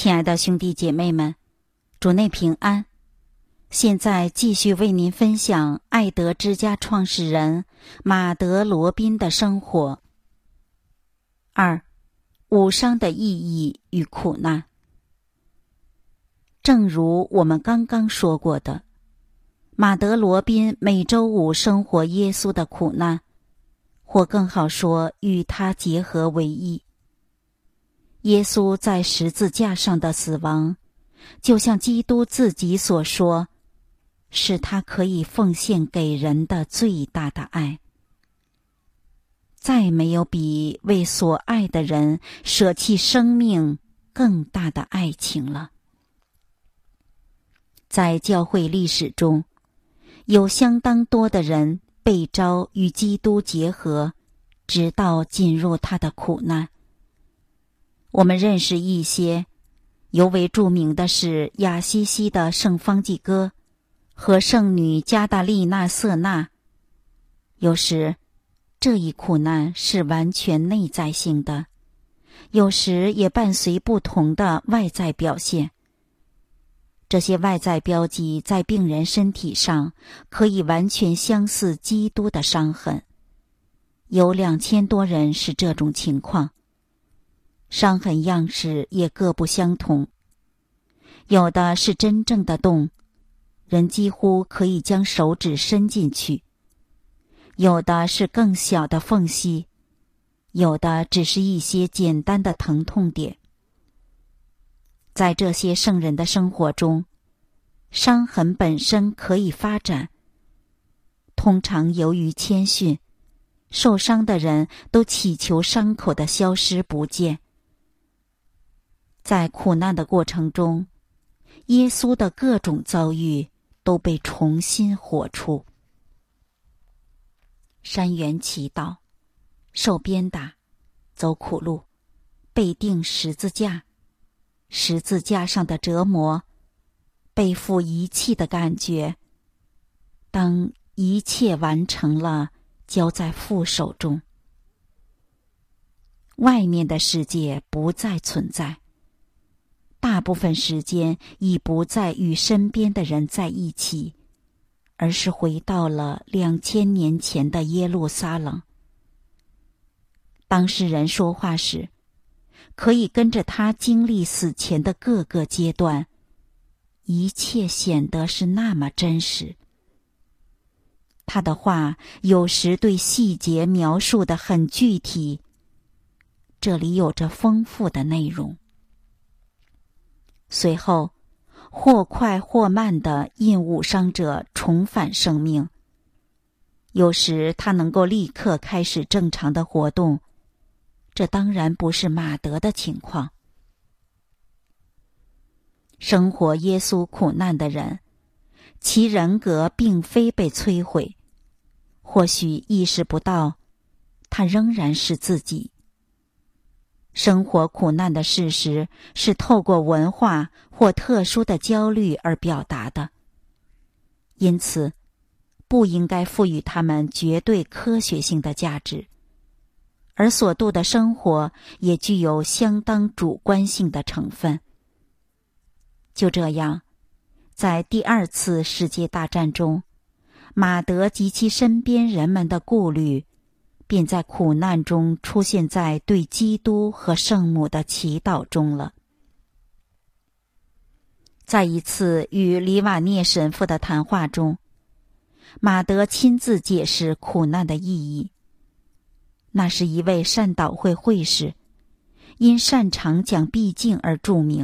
亲爱的兄弟姐妹们，主内平安。现在继续为您分享爱德之家创始人马德·罗宾的生活。2. 武商的意义与苦难。正如我们刚刚说过的，马德·罗宾每周五生活耶稣的苦难，或更好说与他结合为一。耶稣在十字架上的死亡，就像基督自己所说，是他可以奉献给人的最大的爱。再没有比为所爱的人舍弃生命更大的爱情了。在教会历史中，有相当多的人被召与基督结合，直到进入他的苦难。我们认识一些，尤为著名的是亚西西的圣方济各和圣女加大利纳瑟纳。有时这一苦难是完全内在性的，有时也伴随不同的外在表现。这些外在标记在病人身体上可以完全相似基督的伤痕，有2000多人是这种情况。伤痕样式也各不相同，有的是真正的洞，人几乎可以将手指伸进去；有的是更小的缝隙，有的只是一些简单的疼痛点。在这些圣人的生活中，伤痕本身可以发展。通常由于谦逊，受伤的人都祈求伤口的消失不见。在苦难的过程中，耶稣的各种遭遇都被重新活出。山原祈祷，受鞭打，走苦路，被钉十字架，十字架上的折磨，背负遗弃的感觉。当一切完成了，交在父手中，外面的世界不再存在，大部分时间已不再与身边的人在一起，而是回到了2000年前的耶路撒冷。当事人说话时，可以跟着他经历死前的各个阶段，一切显得是那么真实。他的话有时对细节描述得很具体，这里有着丰富的内容。随后，或快或慢地因武伤者重返生命。有时他能够立刻开始正常的活动，这当然不是马德的情况。生活耶稣苦难的人，其人格并非被摧毁，或许意识不到，他仍然是自己。生活苦难的事实是透过文化或特殊的焦虑而表达的，因此不应该赋予他们绝对科学性的价值，而所度的生活也具有相当主观性的成分。就这样，在第2次世界大战中，马德及其身边人们的顾虑便在苦难中出现在对基督和圣母的祈祷中了。在一次与里瓦涅神父的谈话中，马德亲自解释苦难的意义。那是一位善导会会士，因擅长讲避静而著名。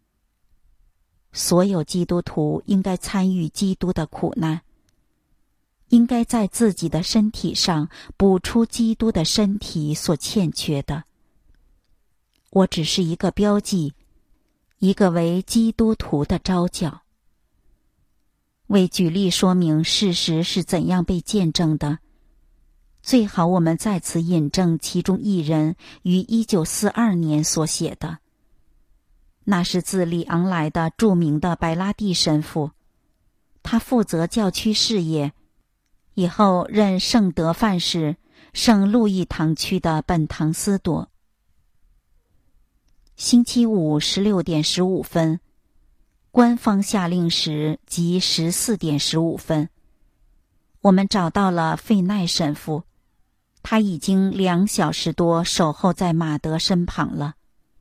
所有基督徒应该参与基督的苦难，应该在自己的身体上补出基督的身体所欠缺的。我只是一个标记，一个为基督徒的召叫。为举例说明事实是怎样被见证的，最好我们在此引证其中一人于1942年所写的。那是自里昂来的著名的白拉蒂神父，他负责教区事业，以后任圣德范市圣路易堂区的本堂司铎。 星期五16点15分，官方下令时即14点15分，我们找到了费奈神父，他已经2小时多守候在马德身旁了。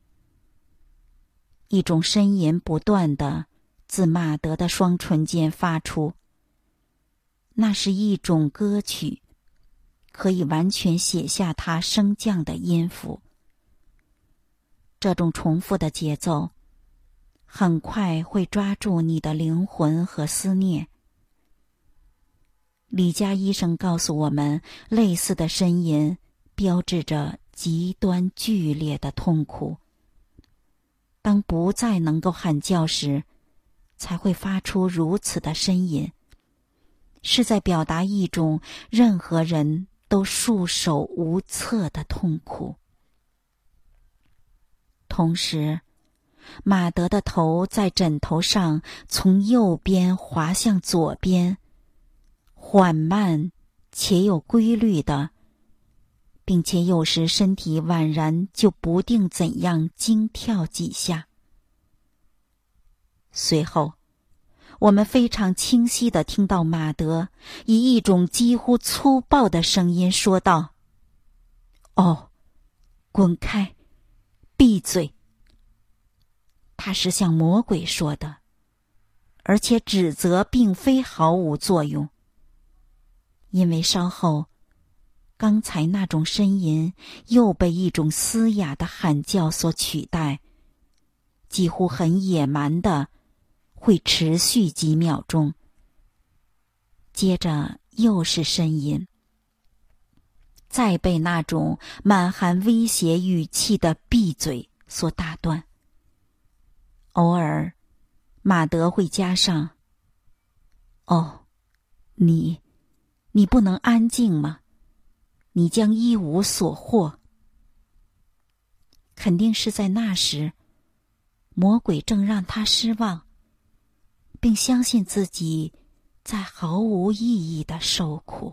一种呻吟不断地自马德的双唇间发出，那是一种歌曲，可以完全写下他升降的音符。这种重复的节奏很快会抓住你的灵魂和思念。李家医生告诉我们，类似的呻吟标志着极端剧烈的痛苦。当不再能够喊叫时，才会发出如此的呻吟，是在表达一种任何人都束手无策的痛苦。同时，马德的头在枕头上从右边滑向左边，缓慢且有规律的，并且有时身体宛然就不定怎样惊跳几下。随后，我们非常清晰地听到马德以一种几乎粗暴的声音说道：“哦，滚开，闭嘴！”他是向魔鬼说的，而且指责并非毫无作用，因为稍后刚才那种呻吟又被一种嘶哑的喊叫所取代，几乎很野蛮的，会持续几秒钟，接着又是呻吟，再被那种满含威胁语气的闭嘴所打断。偶尔，马德会加上：“哦，你不能安静吗？你将一无所获。”肯定是在那时，魔鬼正让他失望，并相信自己在毫无意义的受苦。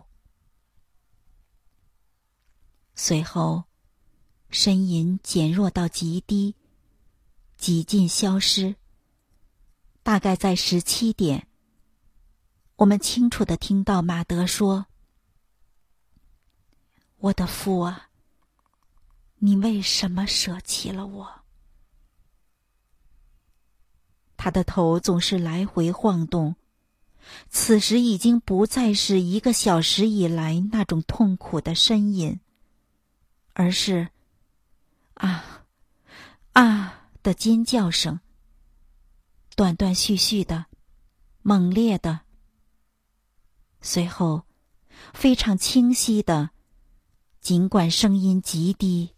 随后，呻吟减弱到极低，几近消失。大概在17点，我们清楚地听到马德说：“我的父啊，你为什么舍弃了我？”他的头总是来回晃动，此时已经不再是1个小时以来那种痛苦的呻吟，而是啊啊的尖叫声，断断续续的，猛烈的，随后非常清晰的，尽管声音极低：“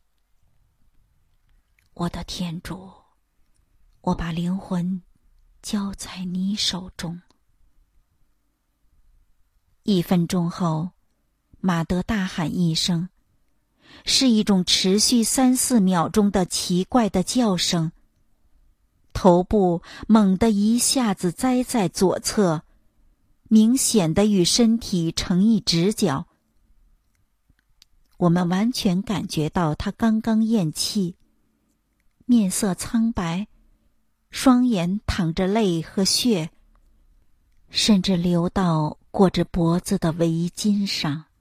我的天主，我把灵魂交在你手中。”1分钟后，马德大喊一声，是一种持续3、4秒钟的奇怪的叫声，头部猛地一下子栽在左侧，明显地与身体成一直角。我们完全感觉到他刚刚咽气，面色苍白，双眼淌着泪和血，甚至流到裹着脖子的围巾上。